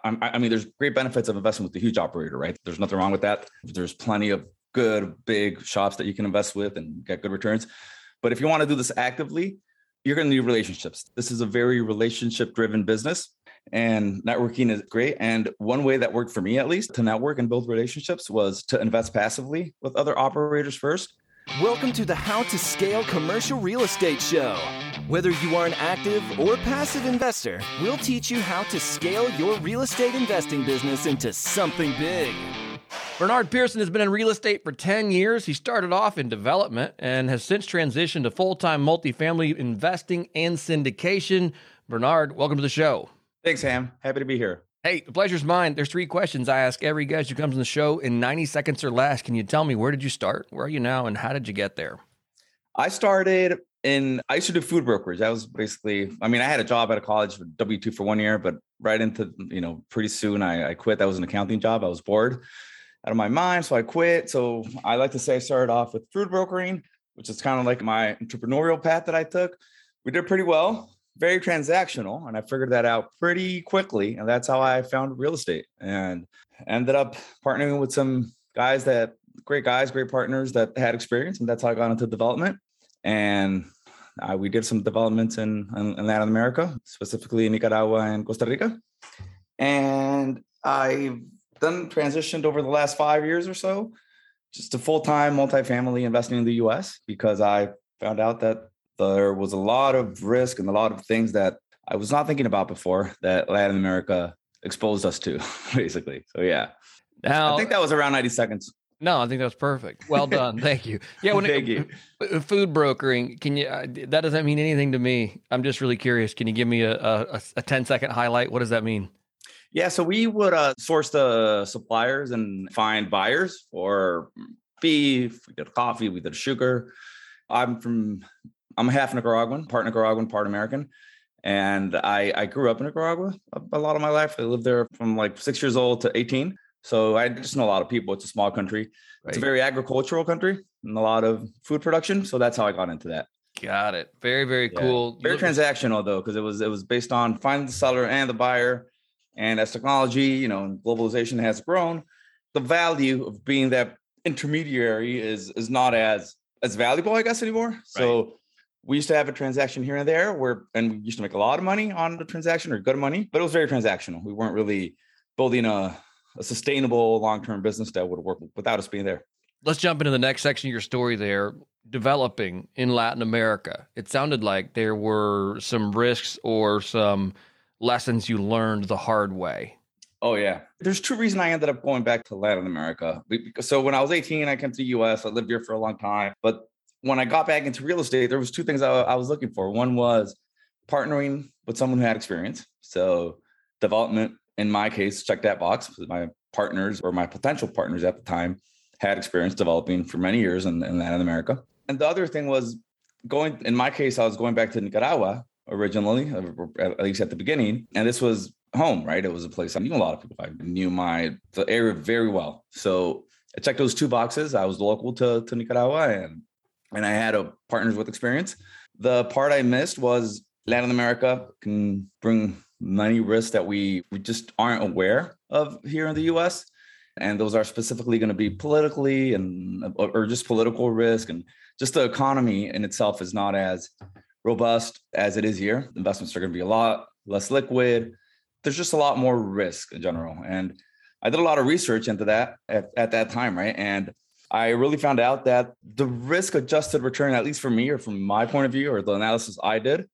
I mean, there's great benefits of investing with the huge operator, right? There's nothing wrong with that. There's plenty of good, big shops that you can invest with and get good returns. But if you want to do this actively, you're going to need relationships. This is a very relationship-driven business, and networking is great. And one way that worked for me, at least, to network and build relationships was to invest passively with other operators first. Welcome to the How to Scale Commercial Real Estate Show. Whether you are an active or passive investor, we'll teach you how to scale your real estate investing business into something big. Bernard Pearson has been in real estate for 10 years. He started off in development and has since transitioned to full-time multifamily investing and syndication. Bernard, welcome to the show. Thanks, Sam. Happy to be here. Hey, the pleasure's mine. There's 3 questions I ask every guest who comes on the show in 90 seconds or less. Can you tell me, where did you start? Where are you now? And how did you get there? I used to do food brokerage. That was basically, I had a job at a college for W-2 for 1 year, but right into, pretty soon I quit. That was an accounting job. I was bored out of my mind. So I quit. So I like to say I started off with food brokering, which is kind of like my entrepreneurial path that I took. We did pretty well. Very transactional. And I figured that out pretty quickly. And that's how I found real estate and ended up partnering with some great partners that had experience. And that's how I got into development. And we did some developments in Latin America, specifically in Nicaragua and Costa Rica. And I've then transitioned over the last 5 years or so just to full-time multifamily investing in the US, because I found out that there was a lot of risk and a lot of things that I was not thinking about before that Latin America exposed us to, basically. So, yeah. Now, I think that was around 90 seconds. No, I think that was perfect. Well done. Thank you. Yeah, Thank you. Food brokering, can you? That doesn't mean anything to me. I'm just really curious. Can you give me a 10-second highlight? What does that mean? Yeah, so we would source the suppliers and find buyers for beef. We did coffee. We did sugar. I'm half Nicaraguan, part American. And I grew up in Nicaragua a lot of my life. I lived there from like 6 years old to 18. So I just know a lot of people. It's a small country. Right. It's a very agricultural country and a lot of food production. So that's how I got into that. Got it. Very, very cool. Very transactional though, because it was based on finding the seller and the buyer. And as technology, and globalization has grown, the value of being that intermediary is not as valuable, I guess, anymore. Right. So we used to have a transaction here and there and we used to make a lot of money on the transaction, or good money, but it was very transactional. We weren't really building a sustainable long-term business that would work without us being there. Let's jump into the next section of your story there. Developing in Latin America. It sounded like there were some risks or some lessons you learned the hard way. Oh, yeah. There's 2 reasons I ended up going back to Latin America. So when I was 18, I came to the US. I lived here for a long time. But when I got back into real estate, there was 2 things I was looking for. One was partnering with someone who had experience. So development, in my case, checked that box. My partners, or my potential partners at the time, had experience developing for many years in Latin America. And the other thing was in my case, I was going back to Nicaragua originally, at least at the beginning. And this was home, right? It was a place I knew a lot of people. I knew the area very well. So I checked those 2 boxes. I was local to Nicaragua and I had partners with experience. The part I missed was Latin America can bring many risks that we just aren't aware of here in the US. And those are specifically going to be politically or just political risk, and just the economy in itself is not as robust as it is here. Investments are going to be a lot less liquid. There's just a lot more risk in general. And I did a lot of research into that at that time, right? And I really found out that the risk adjusted return, at least for me or from my point of view, or the analysis I did,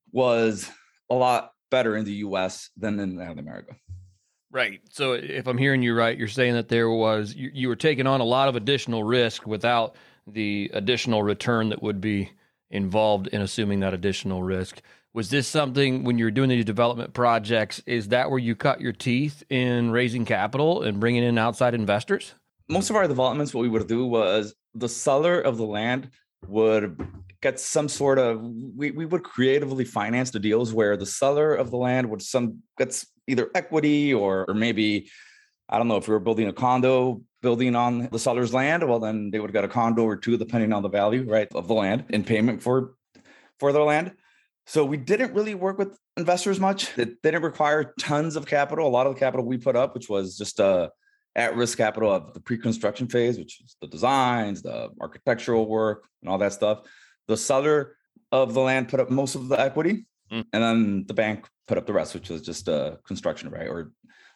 was a lot better in the US than in Latin America. Right. So if I'm hearing you right, you're saying that you were taking on a lot of additional risk without the additional return that would be involved in assuming that additional risk. Was this something, when you're doing these development projects, is that where you cut your teeth in raising capital and bringing in outside investors? Most of our developments, what we would do was the seller of the land would get some sort of, we would creatively finance the deals where the seller of the land gets either equity or maybe, I don't know, if we were building a condo building on the seller's land, well, then they would get a condo or 2, depending on the value, right, of the land in payment for their land. So we didn't really work with investors much. It didn't require tons of capital. A lot of the capital we put up, which was just at-risk capital of the pre-construction phase, which is the designs, the architectural work, and all that stuff. The seller of the land put up most of the equity, and then the bank put up the rest, which was just construction, right? Or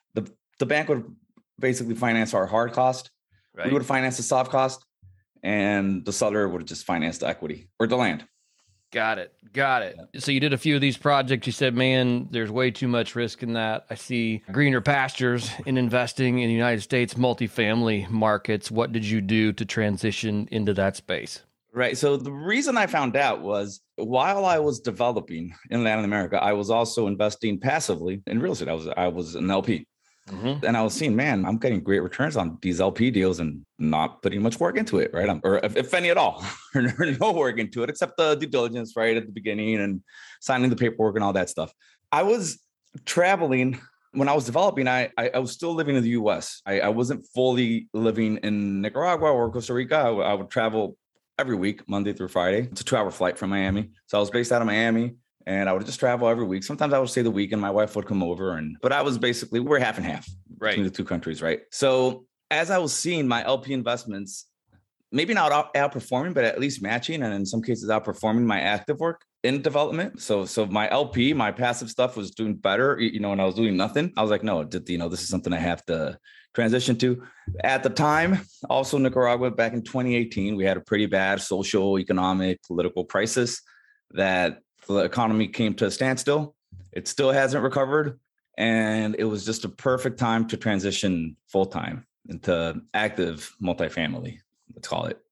the bank would basically finance our hard cost. Right. We would finance the soft cost, and the seller would just finance the equity or the land. Got it. So you did a few of these projects. You said, man, there's way too much risk in that. I see greener pastures in investing in the United States multifamily markets. What did you do to transition into that space? Right. So the reason I found out was while I was developing in Latin America, I was also investing passively in real estate. I was an LP. Mm-hmm. And I was seeing, man, I'm getting great returns on these LP deals and not putting much work into it, right? Or if any at all, or no work into it, except the due diligence, right, at the beginning and signing the paperwork and all that stuff. I was traveling when I was developing. I was still living in the U.S. I wasn't fully living in Nicaragua or Costa Rica. I would travel every week, Monday through Friday. It's a 2-hour flight from Miami. So I was based out of Miami. And I would just travel every week. Sometimes I would stay the week and my wife would come over. But I was basically, we're half and half between the two countries, right? So as I was seeing my LP investments, maybe not outperforming, but at least matching, and in some cases outperforming my active work in development. So my LP, my passive stuff was doing better, when I was doing nothing. I was like, no, this is something I have to transition to. At the time, also Nicaragua, back in 2018, we had a pretty bad social, economic, political crisis that the economy came to a standstill. It still hasn't recovered. And it was just a perfect time to transition full-time into active multifamily, let's call it.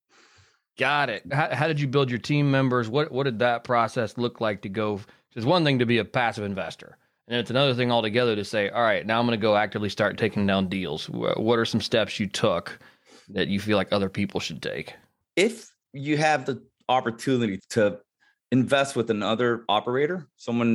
Got it. How did you build your team members? What did that process look like to go? It's one thing to be a passive investor. And it's another thing altogether to say, all right, now I'm going to go actively start taking down deals. What are some steps you took that you feel like other people should take? If you have the opportunity to invest with another operator,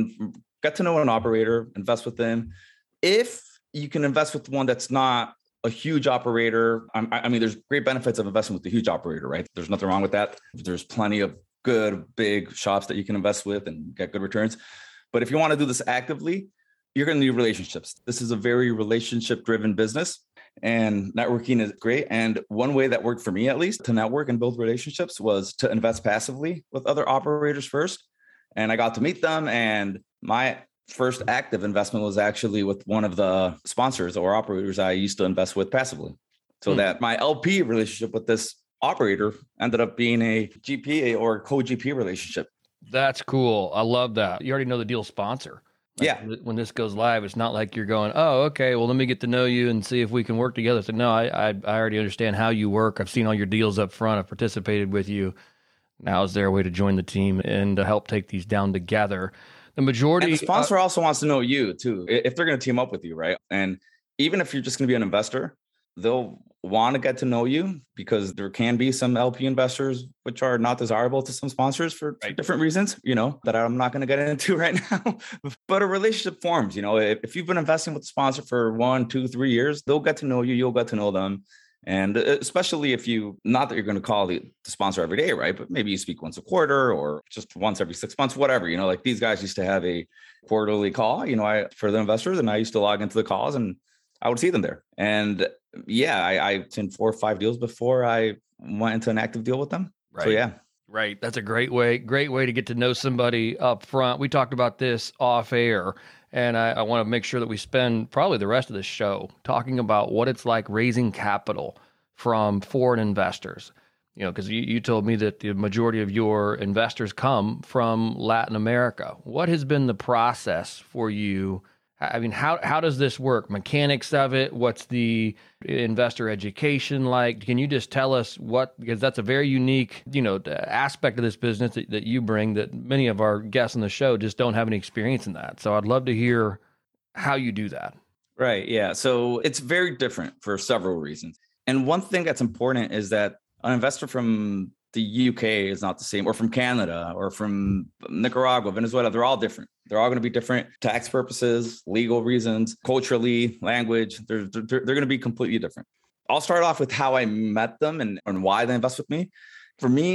get to know an operator, invest with them. If you can invest with one that's not a huge operator, I mean, there's great benefits of investing with the huge operator, right? There's nothing wrong with that. There's plenty of good, big shops that you can invest with and get good returns. But if you want to do this actively, you're going to need relationships. This is a very relationship-driven business. And networking is great. And one way that worked for me, at least, to network and build relationships was to invest passively with other operators first. And I got to meet them. And my first active investment was actually with one of the sponsors or operators I used to invest with passively. So that my LP relationship with this operator ended up being a GP or co-GP relationship. That's cool. I love that. You already know the deal sponsor. Yeah. When this goes live, it's not like you're going, oh, okay, well, let me get to know you and see if we can work together. So no, I already understand how you work. I've seen all your deals up front. I've participated with you. Now is there a way to join the team and to help take these down together? The majority... And the sponsor also wants to know you too, if they're going to team up with you, right? And even if you're just going to be an investor, they'll want to get to know you because there can be some LP investors which are not desirable to some sponsors for different reasons, that I'm not going to get into right now. But a relationship forms, if you've been investing with the sponsor for 1, 2, 3 years, they'll get to know you, you'll get to know them. And especially if not that you're going to call the sponsor every day, right? But maybe you speak once a quarter or just once every 6 months, whatever, like these guys used to have a quarterly call, for the investors, and I used to log into the calls and I would see them there. And yeah, I seen 4 or 5 deals before I went into an active deal with them. Right. So yeah. Right. That's a great way to get to know somebody up front. We talked about this off air, and I want to make sure that we spend probably the rest of the show talking about what it's like raising capital from foreign investors. Because you told me that the majority of your investors come from Latin America. What has been the process for you? I mean, how does this work? Mechanics of it? What's the investor education like? Can you just tell us because that's a very unique, aspect of this business that you bring that many of our guests on the show just don't have any experience in that. So I'd love to hear how you do that. Right. Yeah. So it's very different for several reasons. And one thing that's important is that an investor from the UK is not the same, or from Canada, or from Nicaragua, Venezuela. They're all different. They're all going to be different. Tax purposes, legal reasons, culturally, language. They're going to be completely different. I'll start off with how I met them and why they invest with me. For me,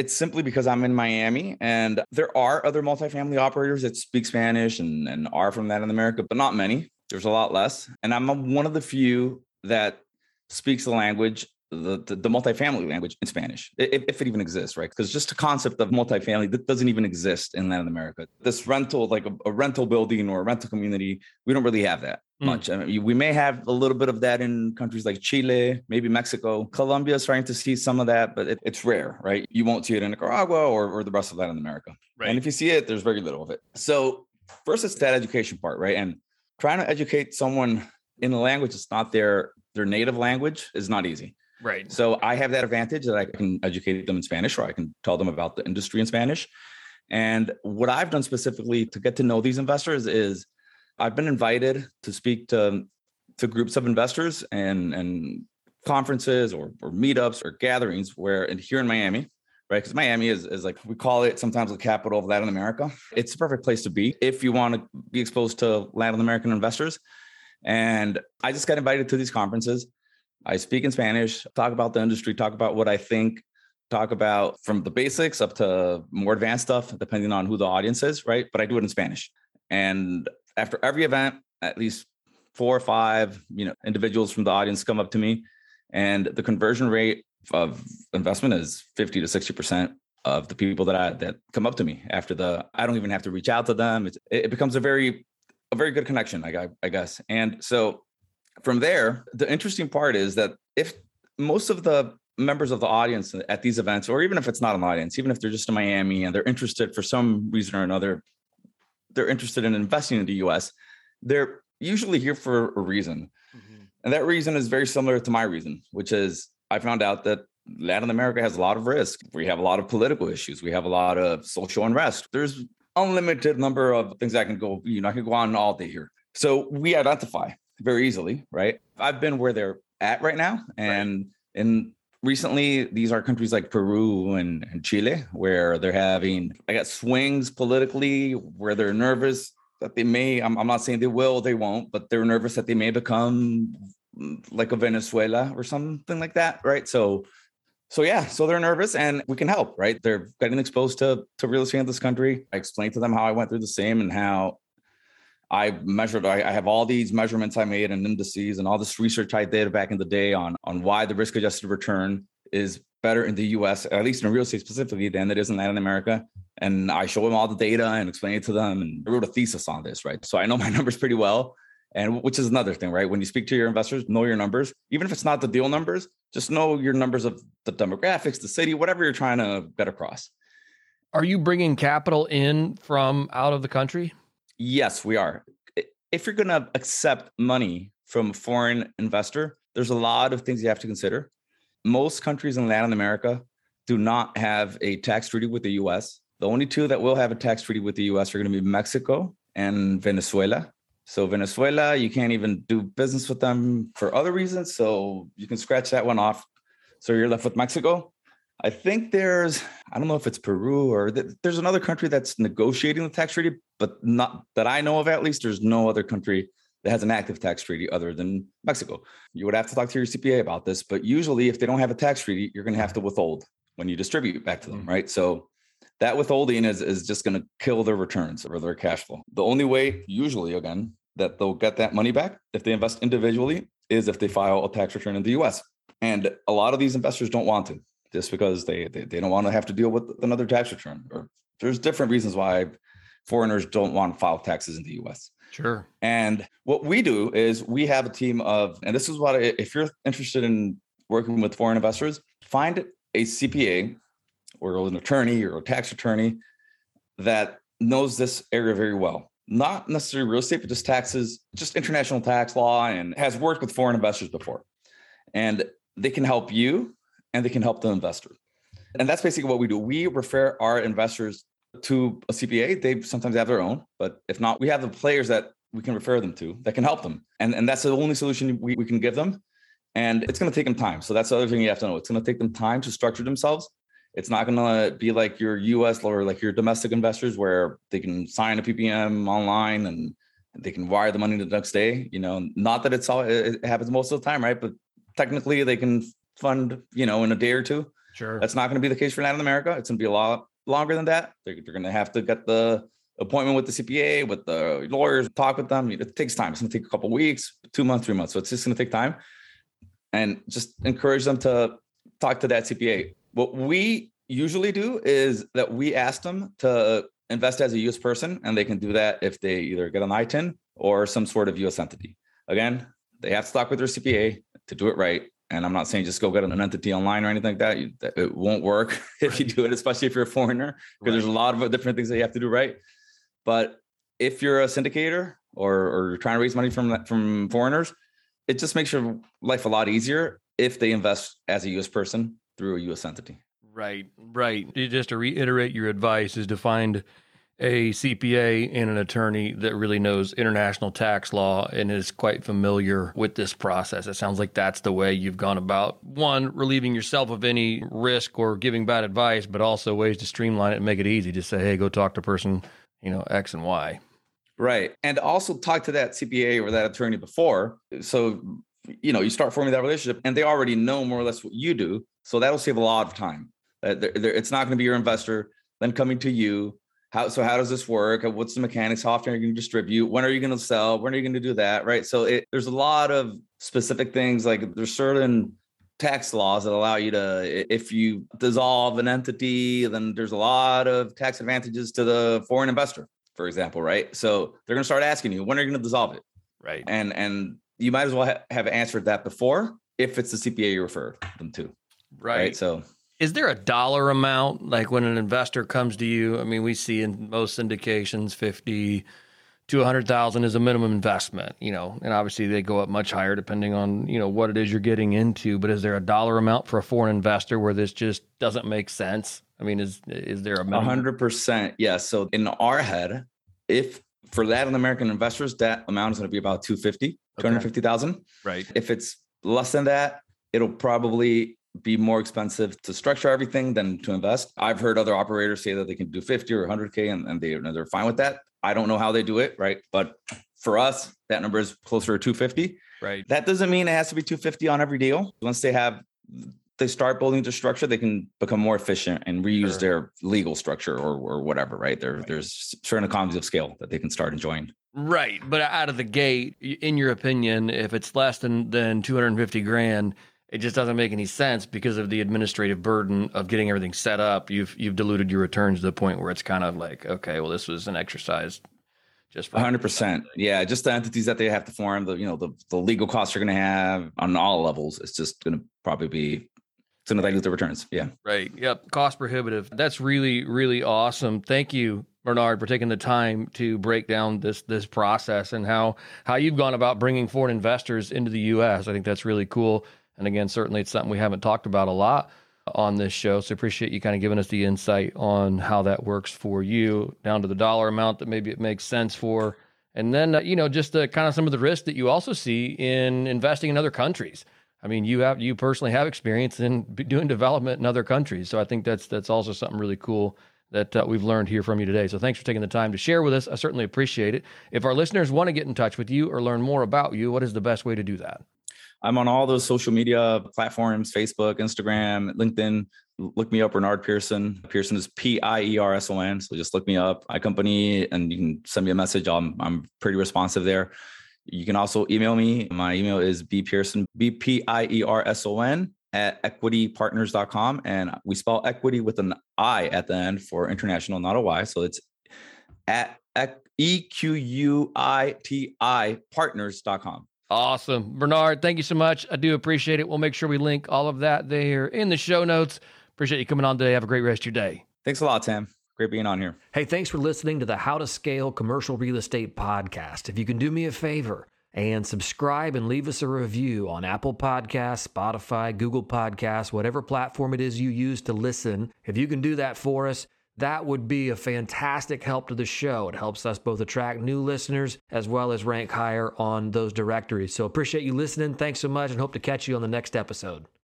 It's simply because I'm in Miami, and there are other multifamily operators that speak Spanish and are from Latin America, but not many. There's a lot less. And I'm one of the few that speaks the language, the multifamily language in Spanish, if it even exists, right? Because just the concept of multifamily that doesn't even exist in Latin America. This rental, like a rental building or a rental community, we don't really have that much. I mean, we may have a little bit of that in countries like Chile, maybe Mexico. Colombia is starting to see some of that, but it's rare, right? You won't see it in Nicaragua or the rest of Latin America. Right. And if you see it, there's very little of it. So first, it's that education part, right? And trying to educate someone in a language that's not their native language is not easy. Right. So I have that advantage that I can educate them in Spanish, or I can tell them about the industry in Spanish. And what I've done specifically to get to know these investors is I've been invited to speak to groups of investors and conferences or meetups or gatherings here in Miami, right? Because Miami is like, we call it sometimes the capital of Latin America. It's the perfect place to be if you want to be exposed to Latin American investors. And I just got invited to these conferences. I speak in Spanish, talk about the industry, talk about what I think, talk about from the basics up to more advanced stuff, depending on who the audience is, right? But I do it in Spanish. And after every event, at least 4 or 5, individuals from the audience come up to me, and the conversion rate of investment is 50 to 60% of the people that come up to me after I don't even have to reach out to them. It becomes a very good connection, I guess. And so from there, the interesting part is that if most of the members of the audience at these events, or even if it's not an audience, even if they're just in Miami and they're interested for some reason or another, they're interested in investing in the US, they're usually here for a reason. Mm-hmm. And that reason is very similar to my reason, which is I found out that Latin America has a lot of risk. We have a lot of political issues. We have a lot of social unrest. There's unlimited number of things I can go on all day here. So we identify very easily, right? I've been where they're at right now. And recently, these are countries like Peru and Chile, where they're having, swings politically, where they're nervous that they may, I'm not saying they will, they won't, but they're nervous that they may become like a Venezuela or something like that, right? So they're nervous, and we can help, right? They're getting exposed to real estate in this country. I explained to them how I went through the same and how I have all these measurements I made and indices and all this research I did back in the day on why the risk adjusted return is better in the US, at least in real estate specifically, than it is in Latin America. And I show them all the data and explain it to them, and I wrote a thesis on this, right? So I know my numbers pretty well. And which is another thing, right? When you speak to your investors, know your numbers. Even if it's not the deal numbers, just know your numbers of the demographics, the city, whatever you're trying to get across. Are you bringing capital in from out of the country? Yes, we are. If you're going to accept money from a foreign investor, there's a lot of things you have to consider. Most countries in Latin America do not have a tax treaty with the US. The only two that will have a tax treaty with the US are going to be Mexico and Venezuela. So Venezuela, you can't even do business with them for other reasons. So you can scratch that one off. So you're left with Mexico. I think I don't know if it's Peru or there's another country that's negotiating the tax treaty, but not that I know of, at least. There's no other country that has an active tax treaty other than Mexico. You would have to talk to your CPA about this, but usually if they don't have a tax treaty, you're going to have to withhold when you distribute back to them, right? So that withholding is just going to kill their returns or their cash flow. The only way, usually, again, that they'll get that money back if they invest individually is if they file a tax return in the US. And a lot of these investors don't want to, just because they don't want to have to deal with another tax return. Or there's different reasons why foreigners don't want to file taxes in the US. Sure. And what we do is we have a team of, and this is what, if you're interested in working with foreign investors, find a CPA or an attorney or a tax attorney that knows this area very well. Not necessarily real estate, but just taxes, just international tax law, and has worked with foreign investors before. And they can help you and they can help the investor. And that's basically what we do. We refer our investors to a CPA. They sometimes have their own, but if not, we have the players that we can refer them to that can help them. And that's the only solution we can give them. And it's going to take them time. So that's the other thing you have to know. It's going to take them time to structure themselves. It's not going to be like your US or like your domestic investors where they can sign a PPM online and they can wire the money the next day. Not that it happens most of the time, right? But technically they can fund, in a day or two. Sure. That's not going to be the case for Latin America. It's going to be a lot longer than that. They're going to have to get the appointment with the CPA, with the lawyers, talk with them. It takes time. It's going to take a couple of weeks, 2 months, 3 months. So it's just going to take time, and just encourage them to talk to that CPA. What we usually do is that we ask them to invest as a U.S. person, and they can do that if they either get an ITIN or some sort of U.S. entity. Again, they have to talk with their CPA to do it right. And I'm not saying just go get an entity online or anything like that. It won't work if you do it, especially if you're a foreigner, because there's a lot of different things that you have to do right. But if you're a syndicator or you're trying to raise money from foreigners, it just makes your life a lot easier if they invest as a U.S. person through a U.S. entity. Right. Just to reiterate, your advice is to find a CPA and an attorney that really knows international tax law and is quite familiar with this process. It sounds like that's the way you've gone about, one, relieving yourself of any risk or giving bad advice, but also ways to streamline it and make it easy. Just say, hey, go talk to person, X and Y. Right. And also talk to that CPA or that attorney before. So, you start forming that relationship and they already know more or less what you do. So that'll save a lot of time. It's not going to be your investor then coming to you. How does this work? What's the mechanics? How often are you going to distribute? When are you going to sell? When are you going to do that? Right. So there's a lot of specific things. Like there's certain tax laws that allow you to, if you dissolve an entity, then there's a lot of tax advantages to the foreign investor, for example. Right. So they're going to start asking you, when are you going to dissolve it? Right. And you might as well have answered that before if it's the CPA you referred them to. Right. So. Is there a dollar amount, like when an investor comes to you? I mean, we see in most syndications, 50 to 100,000 is a minimum investment, and obviously they go up much higher depending on, what it is you're getting into. But is there a dollar amount for a foreign investor where this just doesn't make sense? I mean, is there a minimum? 100%. Yeah. So in our head, if for Latin American investors, that amount is going to be about 250,000. Right. If it's less than that, it'll probably be more expensive to structure everything than to invest. I've heard other operators say that they can do 50 or 100K and they're fine with that. I don't know how they do it, right? But for us, that number is closer to 250. Right. That doesn't mean it has to be 250 on every deal. Once they start building the structure, they can become more efficient and reuse their legal structure or whatever, right? There's certain economies of scale that they can start enjoying. Right. But out of the gate, in your opinion, if it's less than 250 grand, it just doesn't make any sense because of the administrative burden of getting everything set up. You've diluted your returns to the point where it's kind of like, okay, well, this was an exercise just for 100%. Yeah, just the entities that they have to form, the legal costs you're going to have on all levels. It's just going to probably be it's going to dilute the returns. Yeah. Right. Yep. Cost prohibitive. That's really, really awesome. Thank you, Bernard, for taking the time to break down this process and how you've gone about bringing foreign investors into the U.S. I think that's really cool. And again, certainly it's something we haven't talked about a lot on this show. So appreciate you kind of giving us the insight on how that works for you, down to the dollar amount that maybe it makes sense for. And then, just the kind of some of the risks that you also see in investing in other countries. I mean, you personally have experience in doing development in other countries. So I think that's also something really cool that we've learned here from you today. So thanks for taking the time to share with us. I certainly appreciate it. If our listeners want to get in touch with you or learn more about you, what is the best way to do that? I'm on all those social media platforms, Facebook, Instagram, LinkedIn. Look me up, Bernard Pearson. Pearson is Pierson. So just look me up, my company, and you can send me a message. I'm pretty responsive there. You can also email me. My email is bpearson, BPIERSON @equitypartners.com. And we spell equity with an I at the end for international, not a Y. So it's at EQUITI partners.com. Awesome. Bernard, thank you so much. I do appreciate it. We'll make sure we link all of that there in the show notes. Appreciate you coming on today. Have a great rest of your day. Thanks a lot, Tim. Great being on here. Hey, thanks for listening to the How to Scale Commercial Real Estate podcast. If you can do me a favor and subscribe and leave us a review on Apple Podcasts, Spotify, Google Podcasts, whatever platform it is you use to listen, if you can do that for us, that would be a fantastic help to the show. It helps us both attract new listeners as well as rank higher on those directories. So appreciate you listening. Thanks so much and hope to catch you on the next episode.